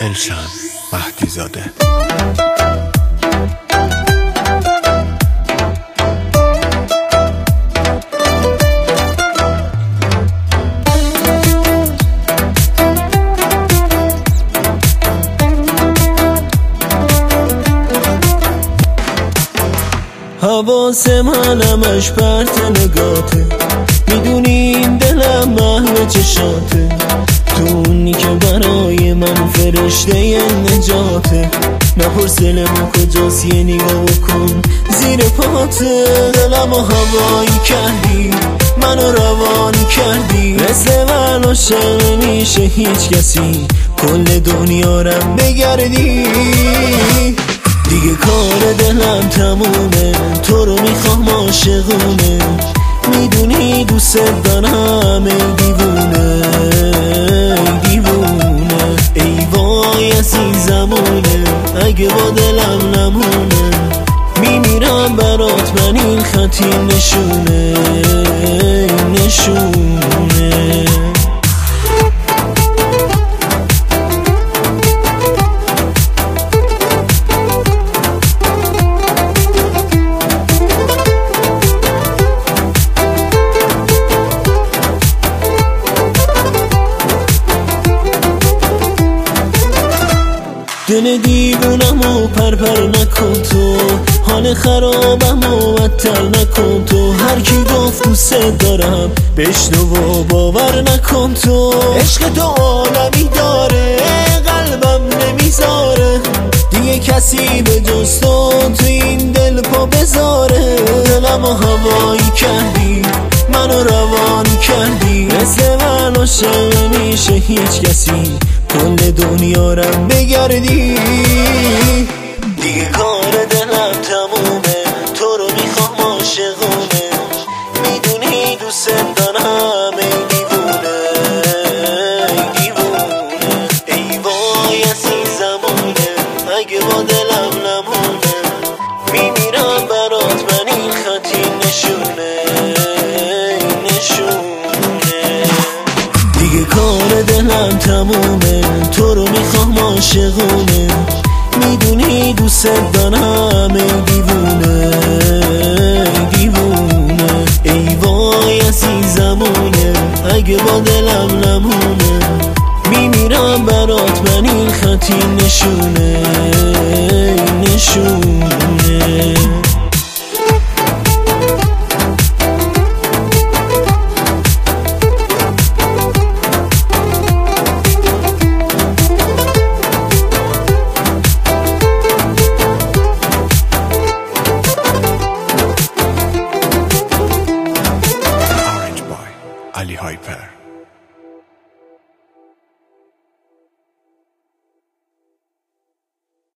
الشن مهدی زاده. حواس من همش پرت نگاته، میدونی این دلم محو چشاته، تو اونی که برای من فرشته نجاته. نپرس دلم کجاست یه نگاه کن زیر پاته. دلمو هوایی کردی منو روانی کردی، مثل من عاشق نمیشه هیچ کسی، کل دنیا رم بگردی. دیگه کار دلم تمومه، تو رو میخوام عاشقونه، میدونی دوست دارم ای دیوونه ای دیوونه. ای وای عزیزمونه اگه با دلم نمونه، میمیرم برات من این خطی نشونه نشونه. دل دیوونم و پرپر نکن تو، حال خرابم و بدتر نکن تو. هر کی گفت دوست دارم بشنو و باور نکن تو. عشق تو عالمی داره قلبم نمیذاره، دیگه کسی به جز تو این دل پا بذاره. دلمو هوایی کردی منو روانی کردی، مثل من عاشق نمیشه هیچ کسی، کل دنیا رم بگردی. دیگه کار دلم تمومه، تو رو میخوام عاشقونه، میدونی دوست دارم ای دیوونه ای دیوونه. ای وای عزیزمونه اگه با دلم نمونه، میمیرم برات من این خطی نشونه نشونه. دیگه کار دلم تمومه، تو رو میخوام عاشقونه، میدونی دوست دارم ای دیوونه ای دیوونه. ای وای عزیزمونه اگه با دلم نمونه، میمیرم برات من این خطی نشونه نشونه. علی هایپر.